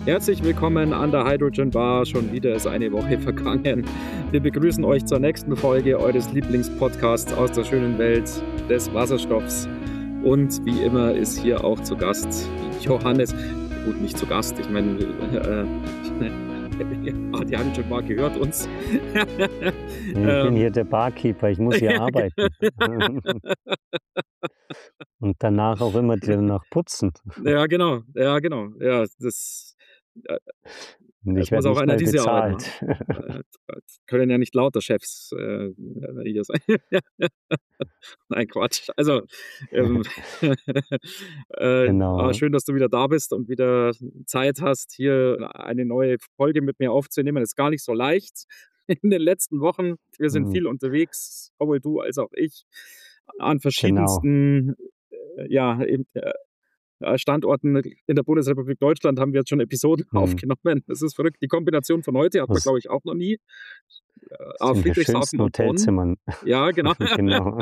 Herzlich willkommen an der Hydrogen Bar. Schon wieder ist eine Woche vergangen. Wir begrüßen euch zur nächsten Folge eures Lieblingspodcasts aus der schönen Welt des Wasserstoffs. Und wie immer ist hier auch zu Gast Johannes. Gut, nicht zu Gast, ich meine, die Hydrogen Bar gehört uns. Ich bin hier der Barkeeper, ich muss hier arbeiten. Und danach auch immer noch putzen. Ja, genau. Ja, das Und ich muss werde auch nicht einer mal diese Arbeit bezahlt. machen. Können ja nicht lauter Chefs hier sein. Nein, Quatsch. Also, Genau. schön, dass du wieder da bist und wieder Zeit hast, hier eine neue Folge mit mir aufzunehmen. Das ist gar nicht so leicht in den letzten Wochen. Wir sind viel unterwegs, sowohl du als auch ich, an Genau. verschiedensten Standorten in der Bundesrepublik Deutschland haben wir jetzt schon Episoden aufgenommen. Das ist verrückt. Die Kombination von heute hat man, glaube ich, auch noch nie. In den Friedrichshafen schönsten und Bonn. Hotelzimmern. Ja, genau. Genau.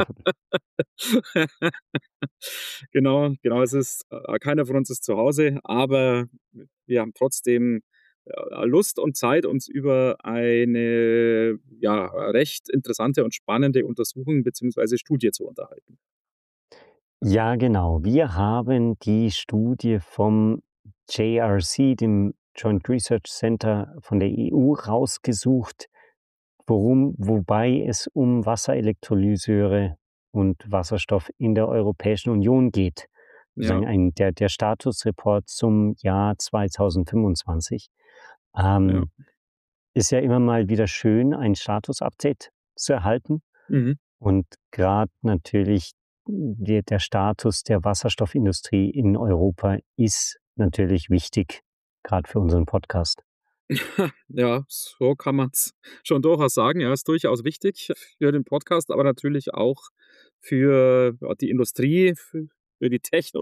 Genau. Es ist, keiner von uns ist zu Hause, aber wir haben trotzdem Lust und Zeit, uns über eine recht interessante und spannende Untersuchung bzw. Studie zu unterhalten. Ja, genau. Wir haben die Studie vom JRC, dem Joint Research Center von der EU, rausgesucht, wobei es um Wasserelektrolyseure und Wasserstoff in der Europäischen Union geht. Sozusagen der Statusreport zum Jahr 2025. Ist ja immer mal wieder schön, ein Status-Update zu erhalten. Und gerade natürlich der Status der Wasserstoffindustrie in Europa ist natürlich wichtig, gerade für unseren Podcast. Ja, so kann man es schon durchaus sagen. Ja, ist durchaus wichtig für den Podcast, aber natürlich auch für die Industrie, für die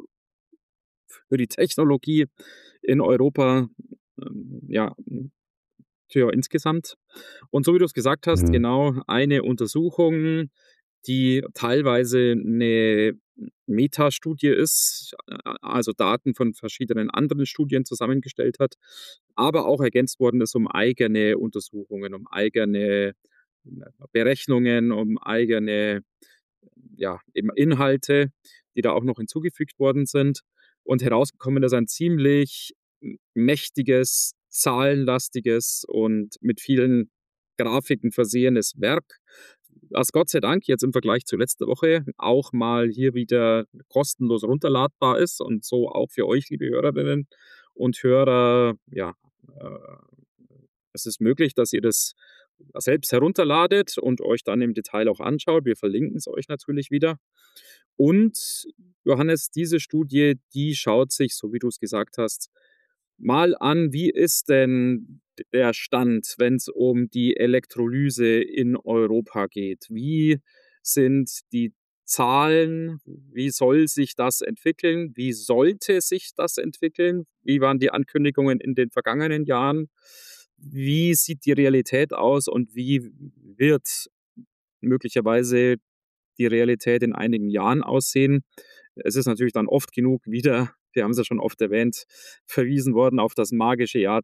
Technologie in Europa, insgesamt. Und so wie du es gesagt hast, genau, eine Untersuchung, die teilweise eine Metastudie ist, also Daten von verschiedenen anderen Studien zusammengestellt hat, aber auch ergänzt worden ist um eigene Untersuchungen, um eigene Berechnungen, um eigene eben Inhalte, die da auch noch hinzugefügt worden sind. Und herausgekommen ist ein ziemlich mächtiges, zahlenlastiges und mit vielen Grafiken versehenes Werk, das Gott sei Dank jetzt im Vergleich zu letzter Woche auch mal hier wieder kostenlos runterladbar ist und so auch für euch, liebe Hörerinnen und Hörer, es ist möglich, dass ihr das selbst herunterladet und euch dann im Detail auch anschaut. Wir verlinken es euch natürlich wieder. Und Johannes, diese Studie, die schaut sich, so wie du es gesagt hast, mal an, wie ist denn der Stand, wenn es um die Elektrolyse in Europa geht? Wie sind die Zahlen? Wie soll sich das entwickeln? Wie sollte sich das entwickeln? Wie waren die Ankündigungen in den vergangenen Jahren? Wie sieht die Realität aus und wie wird möglicherweise die Realität in einigen Jahren aussehen? Es ist natürlich dann oft genug wieder, wir haben es ja schon oft erwähnt, verwiesen worden auf das magische Jahr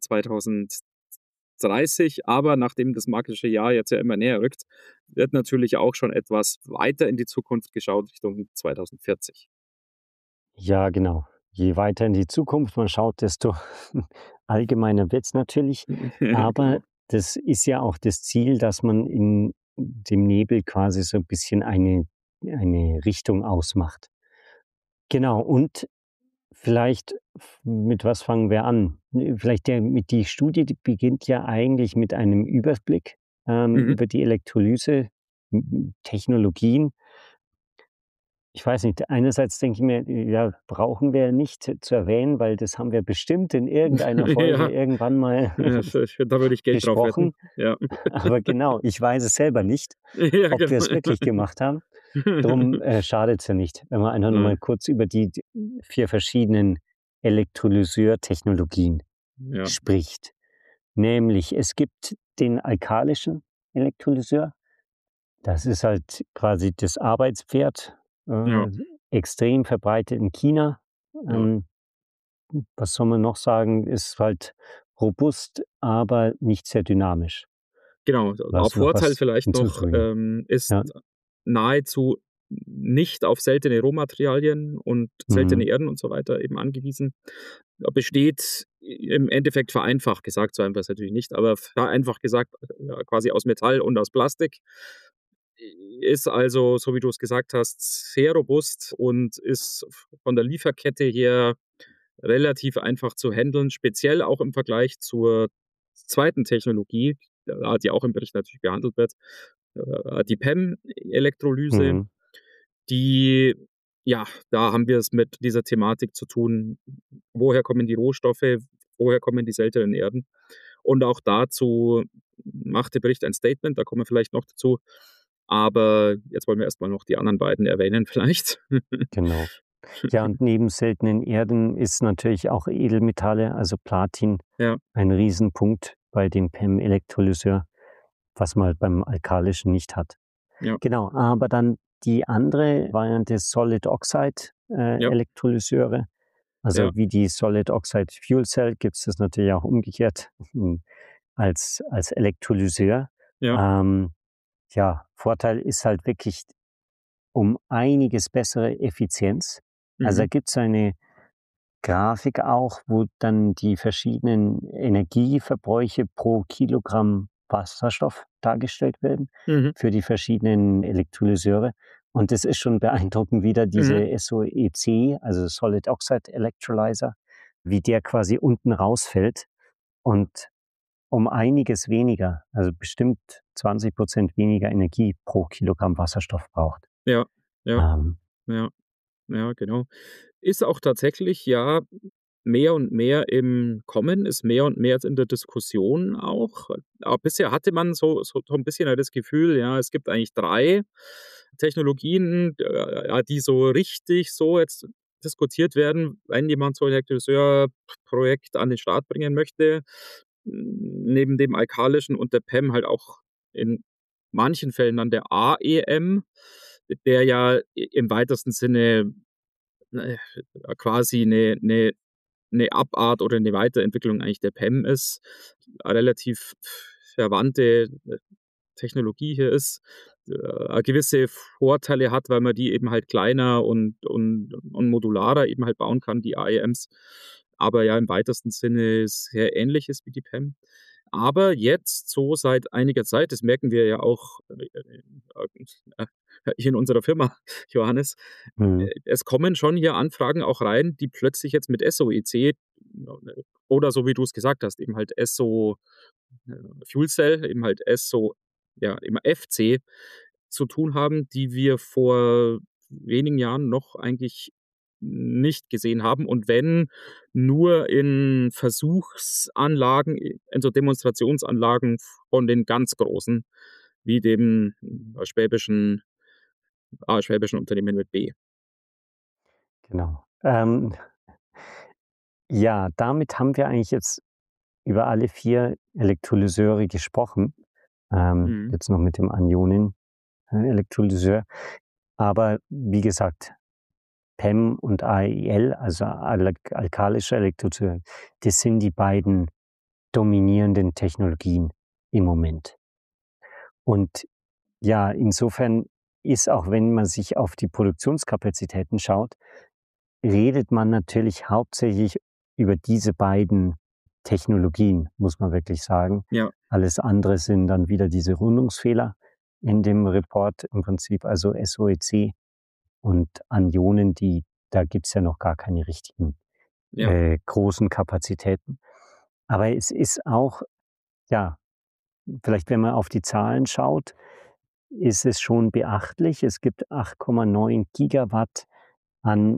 2030. Aber nachdem das magische Jahr jetzt ja immer näher rückt, wird natürlich auch schon etwas weiter in die Zukunft geschaut, Richtung 2040. Ja, genau. Je weiter in die Zukunft man schaut, desto allgemeiner wird es natürlich. Aber das ist ja auch das Ziel, dass man in dem Nebel quasi so ein bisschen eine Richtung ausmacht. Genau, und vielleicht, mit was fangen wir an? Vielleicht die Studie, die beginnt ja eigentlich mit einem Überblick über die Elektrolyse-Technologien. Ich weiß nicht, einerseits denke ich mir, ja, brauchen wir nicht zu erwähnen, weil das haben wir bestimmt in irgendeiner Folge irgendwann mal da würde ich Geld drauf wetten. besprochen. Ja. Aber genau, ich weiß es selber nicht, ob wir es wirklich gemacht haben. Drum schadet es ja nicht, wenn man einfach nur mal kurz über die 4 verschiedenen Elektrolyseur-Technologien spricht. Nämlich, es gibt den alkalischen Elektrolyseur. Das ist halt quasi das Arbeitspferd, extrem verbreitet in China. was soll man noch sagen, ist halt robust, aber nicht sehr dynamisch. Genau, auch Hast du noch Vorteil was vielleicht noch, hinzuzufügen? ist Ja. nahezu nicht auf seltene Rohmaterialien und seltene Mhm. Erden und so weiter eben angewiesen. Besteht im Endeffekt vereinfacht gesagt, so einfach ist natürlich nicht, aber vereinfacht gesagt, quasi aus Metall und aus Plastik. Ist also, so wie du es gesagt hast, sehr robust und ist von der Lieferkette her relativ einfach zu handeln, speziell auch im Vergleich zur zweiten Technologie, die auch im Bericht natürlich behandelt wird, die PEM-Elektrolyse, Mhm. die ja, da haben wir es mit dieser Thematik zu tun. Woher kommen die Rohstoffe? Woher kommen die seltenen Erden? Und auch dazu macht der Bericht ein Statement, da kommen wir vielleicht noch dazu. Aber jetzt wollen wir erst mal noch die anderen beiden erwähnen vielleicht. Genau. Ja, und neben seltenen Erden ist natürlich auch Edelmetalle, also Platin, Ja, ein Riesenpunkt bei dem PEM-Elektrolyseur, was man halt beim alkalischen nicht hat. ja, Genau, aber dann die andere Variante Solid Oxide ja, Elektrolyseure. ja, Also wie die Solid Oxide Fuel Cell gibt es das natürlich auch umgekehrt als Elektrolyseur. ja, Ähm, ja, Vorteil ist halt wirklich um einiges bessere Effizienz. Also mhm, da gibt es eine Grafik auch, wo dann die verschiedenen Energieverbräuche pro Kilogramm Wasserstoff dargestellt werden mhm, für die verschiedenen Elektrolyseure. Und das ist schon beeindruckend, wie da mhm, diese SOEC, also Solid Oxide Electrolyzer, wie der quasi unten rausfällt und um einiges weniger, also bestimmt 20% weniger Energie pro Kilogramm Wasserstoff braucht. ja, ja, Ähm, ja, ja, genau. Ist auch tatsächlich, ja, mehr und mehr im Kommen, ist mehr und mehr jetzt in der Diskussion auch. Aber bisher hatte man so 'n bisschen ja das Gefühl, ja, es gibt eigentlich 3 Technologien, ja, die so richtig so jetzt diskutiert werden, wenn jemand so 'n Elektrolyseur-Projekt an den Start bringen möchte. Neben dem alkalischen und der PEM halt auch in manchen Fällen dann der AEM, der ja im weitesten Sinne, äh, quasi 'ne Abart oder 'ne Weiterentwicklung eigentlich der PEM ist, relativ verwandte Technologie hier ist, gewisse Vorteile hat, weil man die eben halt kleiner und modularer eben halt bauen kann, die AEMs, aber ja im weitesten Sinne sehr ähnlich ist wie die PEM. Aber jetzt so seit einiger Zeit, das merken wir ja auch, hier in unserer Firma, Johannes, mhm, es kommen schon hier Anfragen auch rein, die plötzlich jetzt mit SOEC oder so wie du's gesagt hast, eben halt SO Fuel Cell, eben halt SO ja, eben FC zu tun haben, die wir vor wenigen Jahren noch eigentlich nicht gesehen haben und wenn, nur in Versuchsanlagen, in so Demonstrationsanlagen von den ganz Großen, wie dem schwäbischen Unternehmen mit B. genau. Ja, damit haben wir eigentlich jetzt über alle 4 Elektrolyseure gesprochen. Mhm. Jetzt noch mit dem Anionen Elektrolyseur. Aber wie gesagt, PEM und AEL, also alkalischer Elektrolyseur, das sind die beiden dominierenden Technologien im Moment. Und ja, insofern ist, auch wenn man sich auf die Produktionskapazitäten schaut, redet man natürlich hauptsächlich über diese beiden Technologien, muss man wirklich sagen. Ja, Alles andere sind dann wieder diese Rundungsfehler in dem Report im Prinzip, also SOEC und Anionen, da gibt's ja noch gar keine richtigen, ja. großen Kapazitäten. Aber es ist auch, ja, vielleicht wenn man auf die Zahlen schaut, ist es schon beachtlich. Es gibt 8,9 Gigawatt an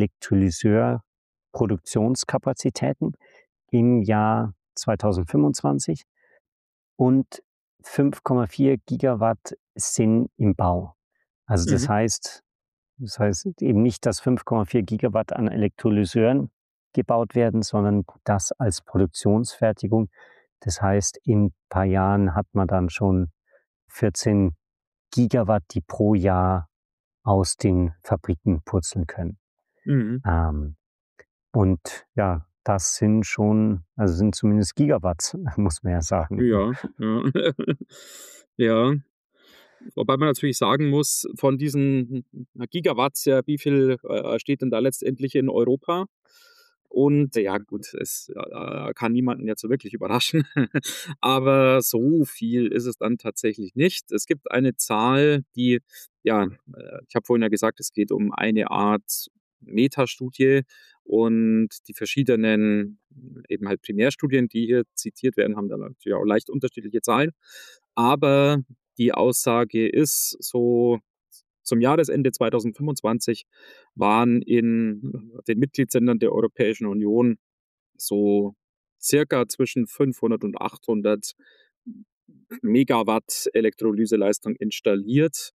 Elektrolyseur-Produktionskapazitäten im Jahr 2025 und 5,4 Gigawatt sind im Bau. Also Mhm. das heißt eben nicht, dass 5,4 Gigawatt an Elektrolyseuren gebaut werden, sondern das als Produktionsfertigung. Das heißt, in ein paar Jahren hat man dann schon 14 Gigawatt, die pro Jahr aus den Fabriken purzeln können. Mhm. Ähm, und ja, das sind schon also sind zumindest Gigawatts, muss man ja sagen. Ja, ja. Ja. Wobei man natürlich sagen muss, von diesen Gigawatts, ja, wie viel, steht denn da letztendlich in Europa? Und ja gut, es, kann niemanden jetzt so wirklich überraschen, aber so viel ist es dann tatsächlich nicht. Es gibt eine Zahl, die ja, ich habe vorhin ja gesagt, es geht um eine Art Metastudie und die verschiedenen eben halt Primärstudien, die hier zitiert werden, haben dann natürlich auch leicht unterschiedliche Zahlen. Aber die Aussage ist so, zum Jahresende 2025 waren in den Mitgliedsländern der Europäischen Union so circa zwischen 500 und 800 Megawatt Elektrolyseleistung installiert.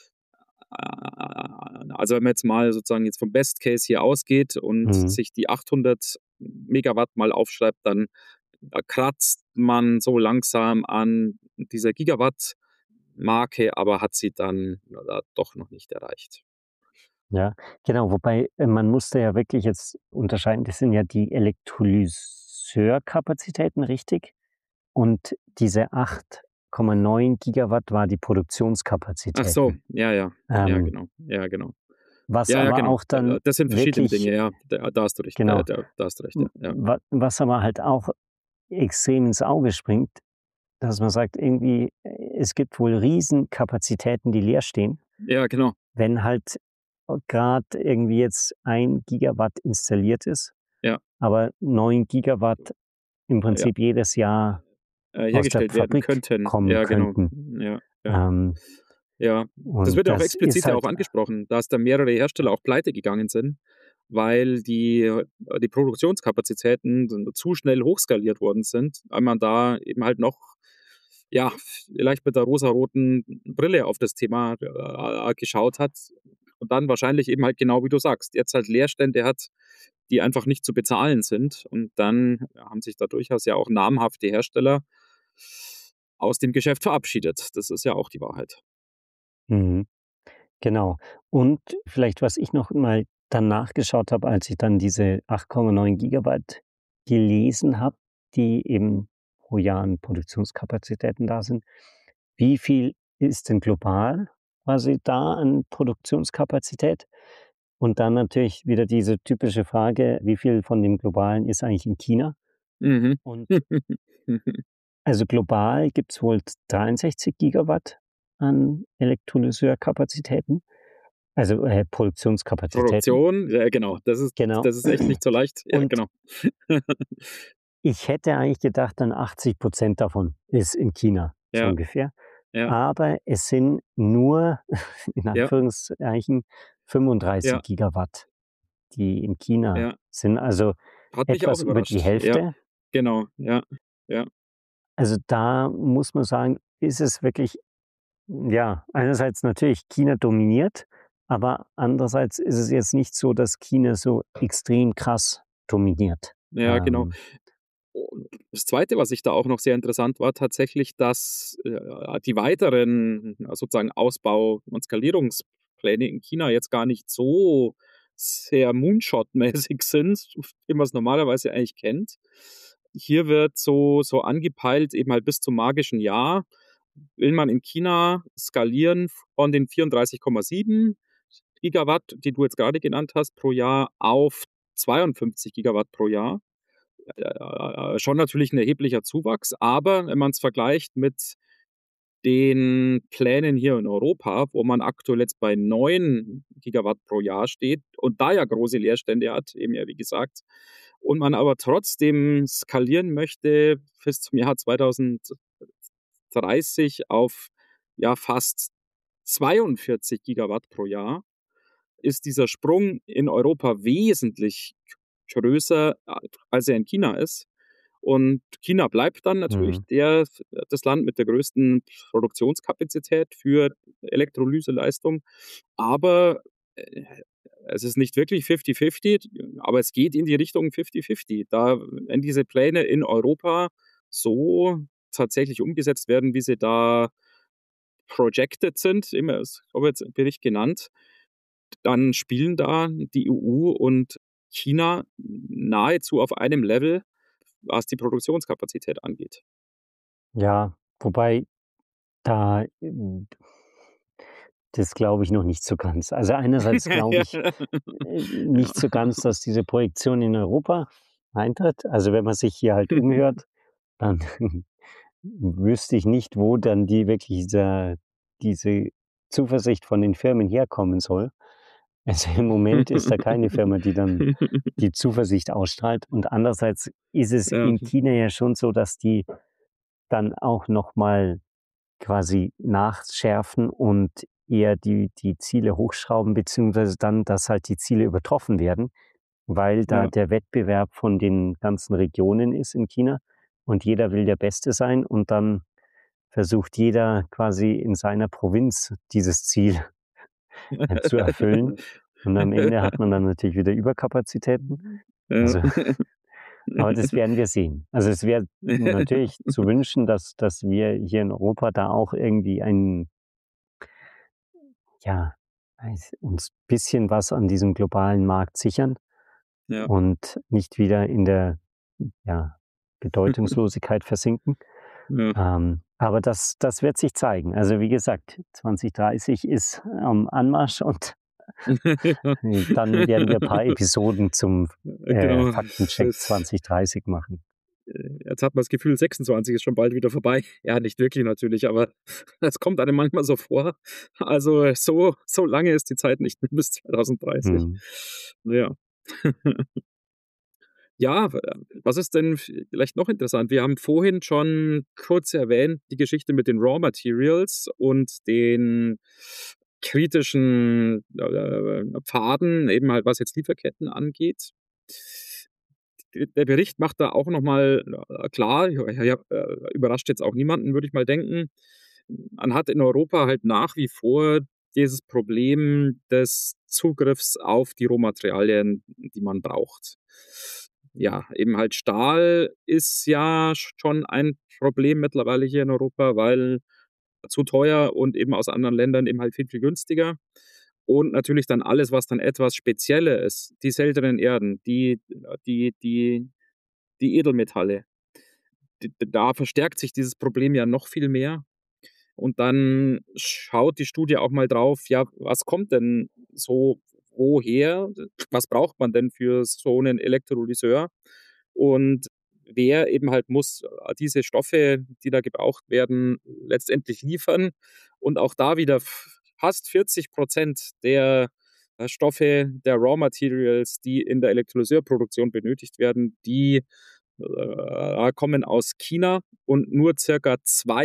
Also wenn man jetzt mal sozusagen jetzt vom Best Case hier ausgeht und Mhm. sich die 800 Megawatt mal aufschreibt, dann kratzt man so langsam an dieser Gigawatt-Marke, aber hat sie dann doch noch nicht erreicht. Ja, genau, wobei, man muss da ja wirklich jetzt unterscheiden. Das sind ja die Elektrolyseurkapazitäten, richtig? Und diese 8,9 Gigawatt war die Ach so, Produktionskapazitäten. ja, ja, ja, Ähm, genau, ja, genau. was Ja, ja, aber genau. auch dann Das sind verschiedene wirklich Dinge, ja, da hast du recht, genau, da hast du recht, ja, ja. was aber halt auch extrem ins Auge springt, dass man sagt, irgendwie, es gibt wohl Riesenkapazitäten, die leer stehen. Ja, genau, Wenn halt grad irgendwie jetzt 1 Gigawatt installiert ist, ja, aber 9 Gigawatt im ja, Prinzip jedes Jahr aus der hergestellt werden Fabrik könnten. kommen Ja, genau. könnten. Ja, ja. Ähm, Ja, das und wird ja auch das ist explizit ja auch halt angesprochen, dass da mehrere Hersteller auch pleite gegangen sind, weil die Produktionskapazitäten zu schnell hochskaliert worden sind, weil man da eben halt noch, ja, vielleicht mit der rosaroten Brille auf das Thema, geschaut hat und dann wahrscheinlich eben halt genau wie du sagst, jetzt halt Leerstände hat, die einfach nicht zu bezahlen sind. Und dann haben sich da durchaus ja auch namhafte Hersteller aus dem Geschäft verabschiedet. Das ist ja auch die Wahrheit. mhm, genau. Und vielleicht, was ich noch mal dann nachgeschaut habe, als ich dann diese 8,9 Gigawatt gelesen habe, die eben pro Jahr an Produktionskapazitäten da sind. Wie viel ist denn global quasi da an Produktionskapazität? Und dann natürlich wieder diese typische Frage, wie viel von dem Globalen ist eigentlich in China? Mhm. Und also global gibt es wohl 63 Gigawatt an Elektrolyseurkapazitäten, also, Produktionskapazitäten. Produktion, ja genau, Genau. das ist echt nicht so leicht. Ja, Und genau. ich hätte eigentlich gedacht, dann 80% davon ist in China, so Ja, ungefähr. ja, Aber es sind nur in ja, Anführungszeichen 35 ja, Gigawatt, die in China ja. sind, also Hat mich auch etwas über die überrascht. Ja, Hälfte. genau. Ja, ja, Also, da muss man sagen, ist es wirklich ja, einerseits natürlich China dominiert, aber andererseits ist es jetzt nicht so, dass China so extrem krass dominiert. ja, genau. Und das Zweite, was ich da auch noch sehr interessant war, tatsächlich, dass, die weiteren, sozusagen Ausbau und Skalierungspläne in China jetzt gar nicht so sehr Moonshot-mäßig sind, wie man es normalerweise eigentlich kennt. Hier wird so angepeilt, eben halt bis zum magischen Jahr will man in China skalieren von den 34,7 Gigawatt, die du jetzt gerade genannt hast, pro Jahr auf 52 Gigawatt pro Jahr. Schon natürlich ein erheblicher Zuwachs, aber wenn man es vergleicht mit den Plänen hier in Europa, wo man aktuell jetzt bei 9 Gigawatt pro Jahr steht und da ja große Leerstände hat, eben ja wie gesagt, und man aber trotzdem skalieren möchte bis zum Jahr 2030 auf, ja, fast 42 Gigawatt pro Jahr, ist dieser Sprung in Europa wesentlich größer, als er in China ist. Und China bleibt dann natürlich Mhm, das Land mit der größten Produktionskapazität für Elektrolyseleistung. Aber äh, es ist nicht wirklich 50-50, aber es geht in die Richtung 50-50. Da, wenn diese Pläne in Europa so tatsächlich umgesetzt werden, wie sie da projected sind, immer, ich habe jetzt im Bericht genannt, dann spielen da die EU und China nahezu auf einem Level, was die Produktionskapazität angeht. Ja, wobei da, das glaube ich noch nicht so ganz. Also, einerseits glaube ich, nicht so ganz, dass diese Projektion in Europa eintritt. Also, wenn man sich hier halt umhört, dann wüsste ich nicht, wo dann diese Zuversicht von den Firmen herkommen soll. Also, im Moment ist da keine Firma, die dann die Zuversicht ausstrahlt. Und andererseits ist es Ja, in China ja schon so, dass die dann auch noch mal quasi nachschärfen und eher die Ziele hochschrauben, beziehungsweise dann, dass halt die Ziele übertroffen werden, weil da ja. der Wettbewerb von den ganzen Regionen ist in China und jeder will der Beste sein und dann versucht jeder quasi in seiner Provinz dieses Ziel zu erfüllen und am Ende hat man dann natürlich wieder Überkapazitäten. Ja. Also, aber das werden wir sehen. Also, es wäre natürlich zu wünschen, dass wir hier in Europa da auch irgendwie ja, uns bisschen was an diesem globalen Markt sichern Ja. und nicht wieder in der, ja, Bedeutungslosigkeit versinken. Ja. Aber das wird sich zeigen. Also, wie gesagt, 2030 ist am Anmarsch und dann werden wir ein paar Episoden zum, Genau. Faktencheck Das 2030 machen. Jetzt hat man das Gefühl, 26 ist schon bald wieder vorbei. Ja, nicht wirklich natürlich, aber es kommt einem manchmal so vor. Also, so lange ist die Zeit nicht mehr bis 2030. Mhm. Ja. Ja, was ist denn vielleicht noch interessant? Wir haben vorhin schon kurz erwähnt, die Geschichte mit den Raw Materials und den kritischen, Pfaden, eben halt, was jetzt Lieferketten angeht. Der Bericht macht da auch noch mal, klar, ja, überrascht jetzt auch niemanden, würde ich mal denken. Man hat in Europa halt nach wie vor dieses Problem des Zugriffs auf die Rohmaterialien, die man braucht. Ja, eben halt Stahl ist ja schon ein Problem mittlerweile hier in Europa, weil zu teuer und eben aus anderen Ländern eben halt viel, viel günstiger. Und natürlich dann alles, was dann etwas spezieller ist, die seltenen Erden, die die Edelmetalle. Da verstärkt sich dieses Problem ja noch viel mehr. Und dann schaut die Studie auch mal drauf, ja, was kommt denn so woher? Was braucht man denn für so einen Elektrolyseur? Und wer eben halt muss diese Stoffe, die da gebraucht werden, letztendlich liefern. Und auch da wieder fast 40% der Stoffe, der Raw Materials, die in der Elektrolyseurproduktion benötigt werden, die kommen aus China und nur circa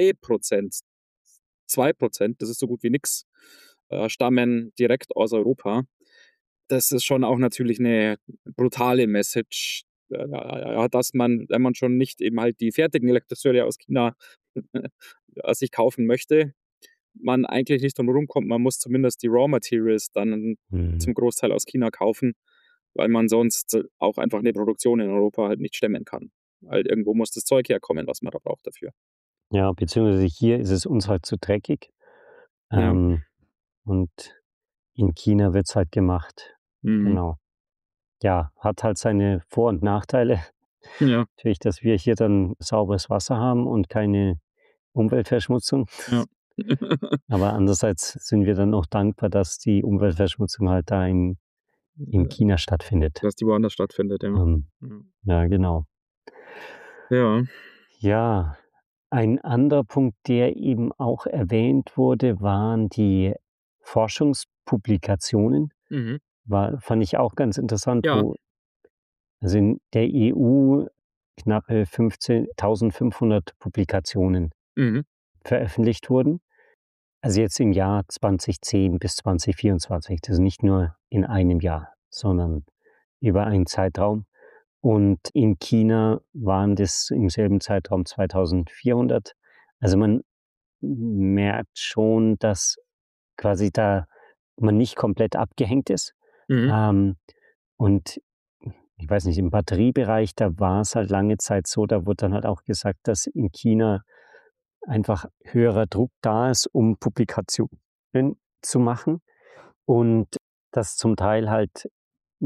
2%, das ist so gut wie nix, stammen direkt aus Europa. Das ist schon auch natürlich eine brutale Message, dass man, wenn man schon nicht eben halt die fertigen Elektrolyseure aus China sich kaufen möchte, man eigentlich nicht drum rumkommt, man muss zumindest die Raw Materials dann Mhm. zum Großteil aus China kaufen, weil man sonst auch einfach eine Produktion in Europa halt nicht stemmen kann. Weil irgendwo muss das Zeug herkommen, was man da braucht dafür. Ja, beziehungsweise hier ist es uns halt zu dreckig, Ja. ähm, und in China wird's halt gemacht. Mhm. Genau. Ja, hat halt seine Vor und Nachteile. Ja, Natürlich, dass wir hier dann sauberes Wasser haben und keine Umweltverschmutzung. ja. Aber andererseits sind wir dann auch dankbar, dass die Umweltverschmutzung halt da in China stattfindet. Dass die woanders stattfindet, ja. Ähm, Ja. ja, genau. Ja. Ja, ein anderer Punkt, der eben auch erwähnt wurde, waren die Forschungspublikationen. Mhm. Fand ich auch ganz interessant, Ja. wo also in der EU knappe 15.500 Publikationen Mhm. veröffentlicht wurden. Also jetzt im Jahr 2010 bis 2024. Das ist nicht nur in einem Jahr, sondern über einen Zeitraum. Und in China waren das im selben Zeitraum 2.400. Also man merkt schon, dass quasi da man nicht komplett abgehängt ist. Mhm. Ähm, und ich weiß nicht, im Batteriebereich, da war es halt lange Zeit so, da wurde dann halt auch gesagt, dass in China einfach höherer Druck da ist, um Publikationen zu machen und dass zum Teil halt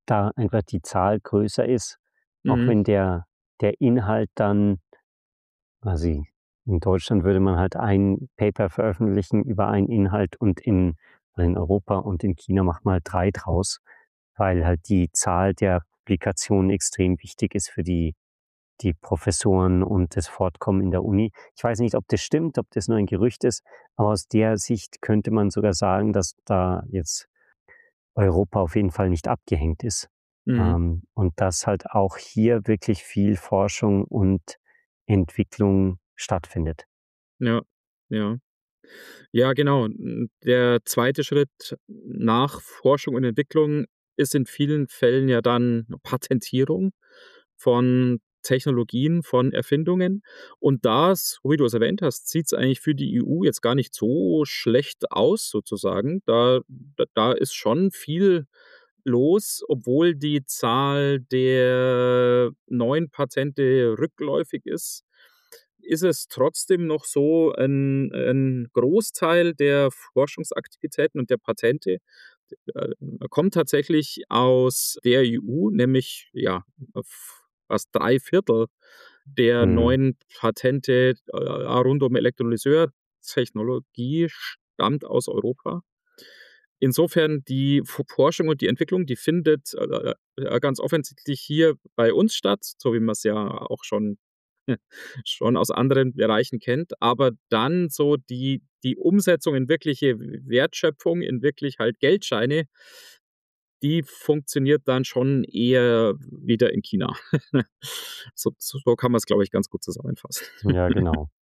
da einfach die Zahl größer ist, auch Mhm. wenn der Inhalt dann quasi in Deutschland würde man halt ein Paper veröffentlichen über einen Inhalt und in Europa und in China macht man halt 3 draus, weil halt die Zahl der Publikationen extrem wichtig ist für die Professoren und das Fortkommen in der Uni. Ich weiß nicht, ob das stimmt, ob das nur ein Gerücht ist, aber aus der Sicht könnte man sogar sagen, dass da jetzt Europa auf jeden Fall nicht abgehängt ist. Mhm. Und dass halt auch hier wirklich viel Forschung und Entwicklung stattfindet. Ja, ja. Ja, genau. Der zweite Schritt nach Forschung und Entwicklung ist in vielen Fällen ja dann Patentierung von Technologien, von Erfindungen. Und das, so wie du es erwähnt hast, sieht es eigentlich für die EU jetzt gar nicht so schlecht aus sozusagen. Da ist schon viel los, obwohl die Zahl der neuen Patente rückläufig ist es trotzdem noch so ein Großteil der Forschungsaktivitäten und der Patente, äh, kommt tatsächlich aus der EU, nämlich, ja, fast 3/4 der Mhm. neuen Patente, rund um Elektrolyseurtechnologie stammt aus Europa. Insofern die Forschung und die Entwicklung, die findet, ganz offensichtlich hier bei uns statt, so wie man es ja auch schon aus anderen Bereichen kennt, aber dann so die Umsetzung in wirkliche Wertschöpfung, in wirklich halt Geldscheine, die funktioniert dann schon eher wieder in China. So kann man es, glaube ich, ganz gut zusammenfassen. Ja, genau.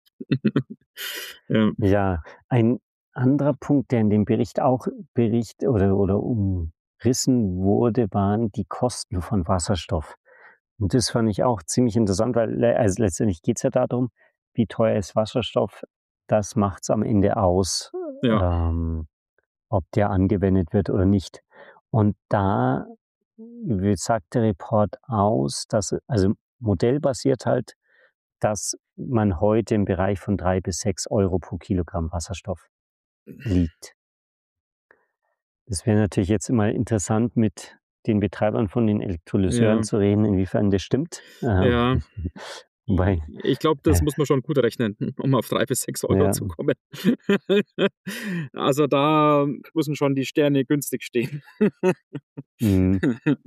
Ja, Ja, ein anderer Punkt, der in dem Bericht auch oder umrissen wurde, waren die Kosten von Wasserstoff. Und das fand ich auch ziemlich interessant, weil also letztendlich geht's ja darum, wie teuer ist Wasserstoff? Das macht's am Ende aus, ja. ob der angewendet wird oder nicht. Und da sagt der Report aus, dass also modellbasiert halt, dass man heute im Bereich von 3 bis 6 € pro Kilogramm Wasserstoff liegt. Das wäre natürlich jetzt mal interessant, mit den Betreibern von den Elektrolyseuren Ja, zu reden, inwiefern das stimmt. ja. Wobei, Ich glaube, das muss man schon gut rechnen, um auf 3 bis 6 € ja, zu kommen. Also, da müssen schon die Sterne günstig stehen. mhm,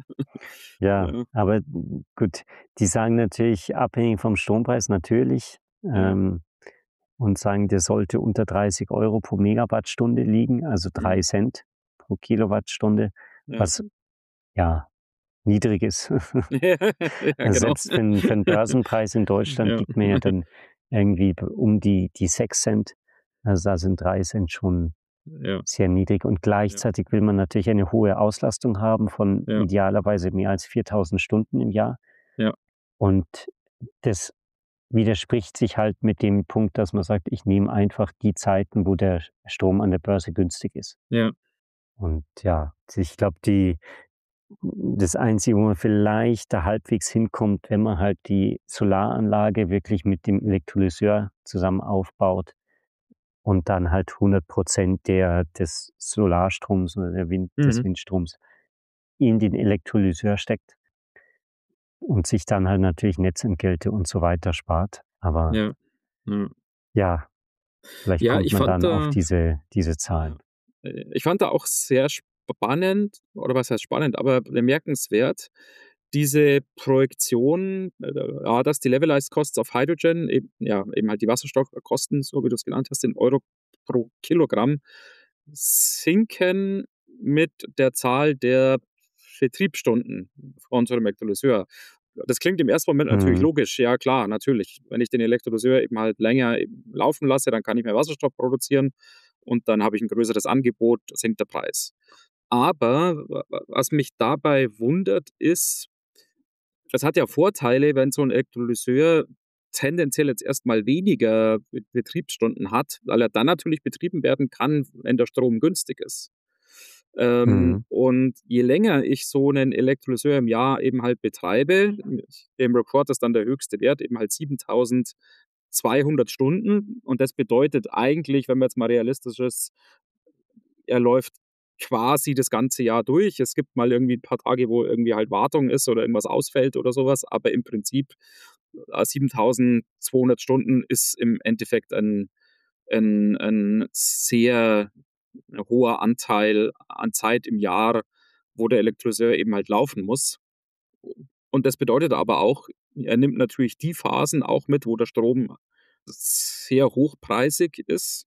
ja, Ja, aber gut, die sagen natürlich abhängig vom Strompreis natürlich, ja, und sagen, der sollte unter 30 € pro Megawattstunde liegen, also mhm, 3 Cent pro Kilowattstunde, ja. was, ja, niedrig ist. Ja, Also, genau. selbst für 'n Börsenpreis in Deutschland Ja, liegt man ja dann irgendwie um die 6 Cent. Also, da sind 3 Cent schon ja, sehr niedrig und ja, gleichzeitig will man natürlich eine hohe Auslastung haben von ja, idealerweise mehr als 4.000 Stunden im Jahr. ja, Und das widerspricht sich halt mit dem Punkt, dass man sagt: „Ich nehme einfach die Zeiten, wo der Strom an der Börse günstig ist.“ ja, Und ja, ich glaube, das Einzige, wo man vielleicht da halbwegs hinkommt, wenn man halt die Solaranlage wirklich mit dem Elektrolyseur zusammen aufbaut und dann halt 100% des Solarstroms oder des mhm, Windstroms in den Elektrolyseur steckt und sich dann halt natürlich Netzentgelte und so weiter spart. Aber ja, ja. ja, vielleicht Ja, kommt ich man fand dann auf da diese Zahlen. ich fand da auch sehr spannend oder was heißt spannend, aber bemerkenswert, diese Projektion, dass die Levelized Costs of Hydrogen, eben halt die Wasserstoffkosten, so wie du es genannt hast, in Euro pro Kilogramm sinken mit der Zahl der Betriebsstunden von so einem Elektrolyseur. Das klingt im ersten Moment natürlich Mhm, logisch. Ja klar, natürlich. Wenn ich den Elektrolyseur eben halt länger eben laufen lasse, dann kann ich mehr Wasserstoff produzieren und dann habe ich ein größeres Angebot, sinkt der Preis. Aber was mich dabei wundert, ist, das hat ja Vorteile, wenn so ein Elektrolyseur tendenziell jetzt erstmal weniger Betriebsstunden hat, weil er dann natürlich betrieben werden kann, wenn der Strom günstig ist. mhm, Und je länger ich so einen Elektrolyseur im Jahr eben halt betreibe, im Report ist dann der höchste Wert eben halt 7.200 Stunden und das bedeutet eigentlich, wenn man jetzt mal realistisch ist, er läuft quasi das ganze Jahr durch. Es gibt mal irgendwie ein paar Tage, wo irgendwie halt Wartung ist oder irgendwas ausfällt oder sowas, aber im Prinzip 7.200 Stunden ist im Endeffekt ein sehr hoher Anteil an Zeit im Jahr, wo der Elektrolyseur eben halt laufen muss. Und das bedeutet aber auch, er nimmt natürlich die Phasen auch mit, wo der Strom sehr hochpreisig ist.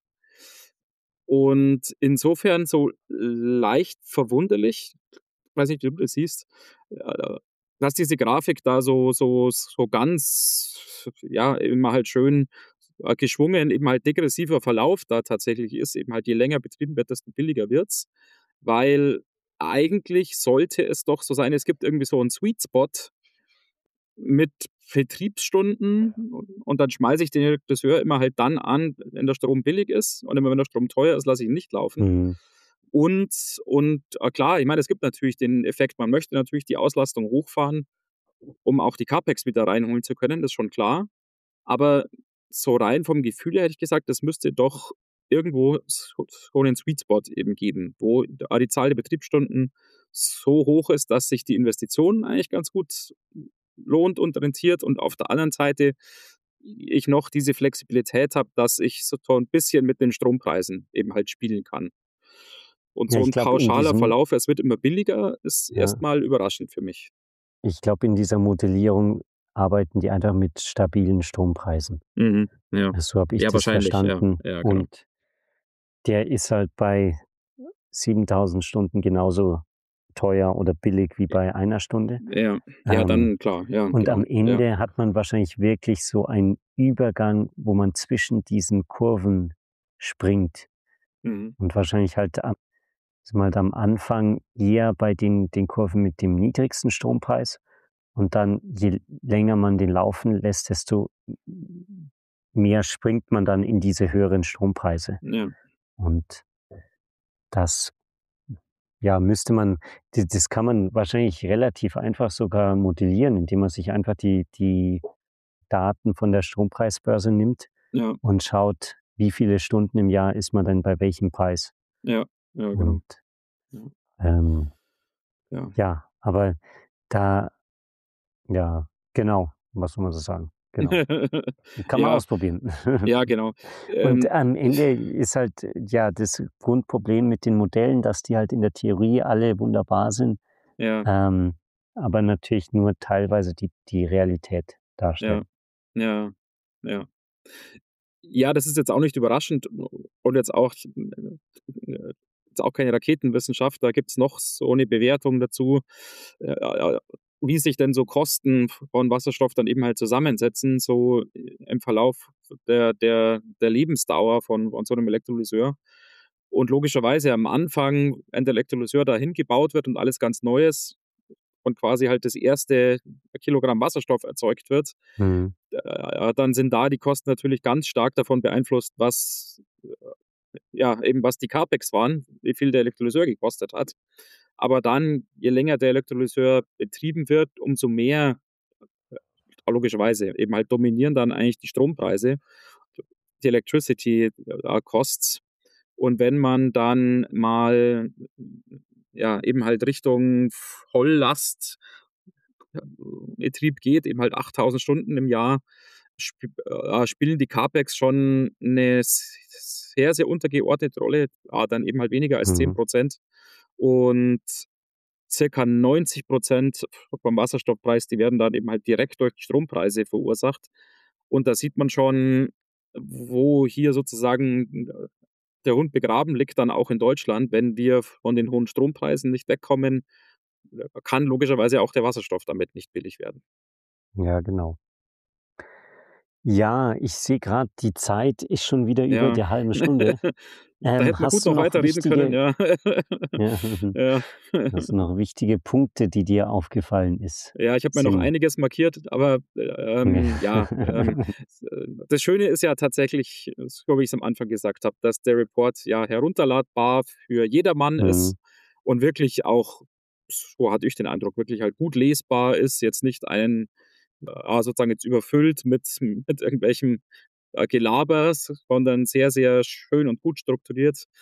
Und insofern so leicht verwunderlich, weiß nicht, wie du das siehst, dass diese Grafik da so ganz, ja, immer halt schön geschwungen, eben halt degressiver Verlauf da tatsächlich ist. Eben halt je länger betrieben wird, desto billiger wird's. Weil eigentlich sollte es doch so sein, es gibt irgendwie so einen Sweet Spot mit Betriebsstunden und dann schmeiße ich den Elektrolyseur immer halt dann an, wenn der Strom billig ist und immer wenn der Strom teuer ist, lasse ich ihn nicht laufen. Mhm. Und klar, ich meine, es gibt natürlich den Effekt, man möchte natürlich die Auslastung hochfahren, um auch die CapEx wieder reinholen zu können, das ist schon klar. Aber so rein vom Gefühl her hätte ich gesagt, das müsste doch irgendwo so 'nen Sweet Spot eben geben, wo die Zahl der Betriebsstunden so hoch ist, dass sich die Investition eigentlich ganz gut lohnt und rentiert und auf der anderen Seite ich noch diese Flexibilität habe, dass ich so 'n bisschen mit den Strompreisen eben halt spielen kann. Und Ja, so ich 'n glaube, pauschaler Verlauf, es wird immer billiger, ist ja, erst mal überraschend für mich. ich glaube, in dieser Modellierung arbeiten die einfach mit stabilen Strompreisen. Mhm, ja. So habe ich Ja, das wahrscheinlich, ja. verstanden. Ja, genau. Und der ist halt bei 7.000 Stunden genauso teuer oder billig wie bei einer Stunde. Ja, ja, Ähm, dann klar, ja, und am genau. Ja. Ende hat man wahrscheinlich wirklich so einen Übergang, wo man zwischen diesen Kurven springt Mhm. und wahrscheinlich halt am Anfang eher bei den Kurven mit dem niedrigsten Strompreis und dann, je länger man den laufen lässt, desto mehr springt man dann in diese höheren Strompreise. Ja, Und das, ja, müsste man das kann man wahrscheinlich relativ einfach sogar modellieren, indem man sich einfach die Daten von der Strompreisbörse nimmt ja, und schaut, wie viele Stunden im Jahr ist man denn bei welchem Preis. ja, ja, genau. Und, Ja, ähm, ja. ja, aber da, ja, genau, was soll man so sagen? Genau. Kann man Ja, ausprobieren. ja, genau. Und Ähm, am Ende ist halt, ja, das Grundproblem mit den Modellen, dass die halt in der Theorie alle wunderbar sind, ja, ähm, aber natürlich nur teilweise die Realität ja, darstellen. ja, ja. Ja, das ist jetzt auch nicht überraschend und jetzt auch keine Raketenwissenschaft. Da gibt's noch so 'ne Bewertung dazu, wie sich denn so Kosten von Wasserstoff dann eben halt zusammensetzen, so im Verlauf der Lebensdauer von so 'nem Elektrolyseur. Und logischerweise am Anfang, wenn der Elektrolyseur da hingebaut wird und alles ganz neu ist und quasi halt das erste Kilogramm Wasserstoff erzeugt wird, Mhm. dann sind da die Kosten natürlich ganz stark davon beeinflusst, ja, eben was die CapEx waren, wie viel der Elektrolyseur gekostet hat. Aber dann, je länger der Elektrolyseur betrieben wird, umso mehr, logischerweise, eben halt dominieren dann eigentlich die Strompreise, die Electricity Costs. Und wenn man dann mal, ja, eben halt Richtung Volllast Betrieb geht, eben halt 8.000 Stunden im Jahr, spielen die CapEx schon eine sehr, sehr untergeordnete Rolle, dann eben halt weniger als Mhm. 10%. Und circa 90% vom Wasserstoffpreis, die werden dann eben halt direkt durch die Strompreise verursacht. Und da sieht man schon, wo hier sozusagen der Hund begraben liegt, dann auch in Deutschland. Wenn wir von den hohen Strompreisen nicht wegkommen, kann logischerweise auch der Wasserstoff damit nicht billig werden. Ja, genau. Ja, ich sehe gerade, die Zeit ist schon wieder über Ja. der halben Stunde. Da hätten wir gut Hast du noch noch weiterreden können, wichtige ja. ja, Ja. hast du noch wichtige Punkte, die dir aufgefallen Ja, ich habe mir noch sind? einiges markiert, aber, ja, das Schöne ist ja tatsächlich, so wie ich's am Anfang gesagt habe, dass der Report ja herunterladbar für jedermann Mhm, ist und wirklich auch, so hatte ich den Eindruck, wirklich halt gut lesbar ist, jetzt nicht sozusagen jetzt überfüllt mit irgendwelchem, Gelaber, sondern sehr, sehr schön und gut strukturiert.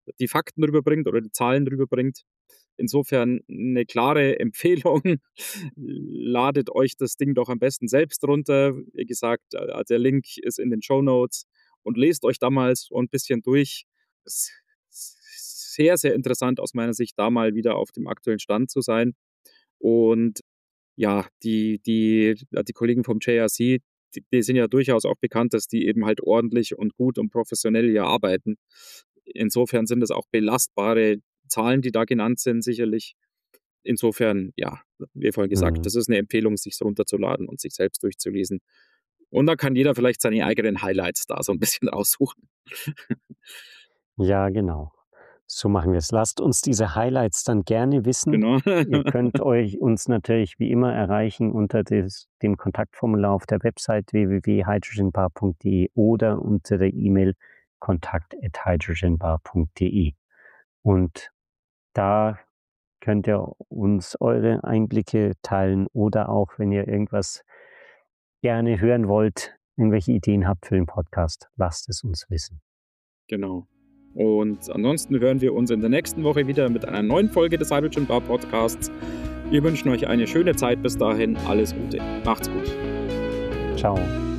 die Fakten rüberbringt oder die Zahlen rüberbringt. Insofern eine klare Empfehlung. Ladet euch das Ding doch am besten selbst runter. Wie gesagt, der Link ist in den Shownotes und lest euch da mal so ein bisschen durch. Es ist sehr, sehr interessant aus meiner Sicht, da mal wieder auf dem aktuellen Stand zu sein. Und ja, die Kollegen vom JRC, die sind ja durchaus auch bekannt, dass die eben halt ordentlich und gut und professionell hier arbeiten. Insofern sind es auch belastbare Zahlen, die da genannt sind, sicherlich. Insofern, ja, wie vorhin gesagt, Mhm. das ist eine Empfehlung, sich's runterzuladen und sich selbst durchzulesen. Und dann kann jeder vielleicht seine eigenen Highlights da so ein bisschen raussuchen. Ja, genau. So machen wir es. Lasst uns diese Highlights dann gerne wissen. Genau. Ihr könnt euch uns natürlich wie immer erreichen unter dem Kontaktformular auf der Website www.hydrogenbar.de oder unter der E-Mail kontakt@hydrogenbar.de. Und da könnt ihr uns eure Einblicke teilen oder auch, wenn ihr irgendwas gerne hören wollt, irgendwelche Ideen habt für den Podcast, lasst es uns wissen. Genau. Und ansonsten hören wir uns in der nächsten Woche wieder mit einer neuen Folge des Hydrogen Bar Podcasts. Wir wünschen euch eine schöne Zeit bis dahin. Alles Gute. Macht's gut. Ciao.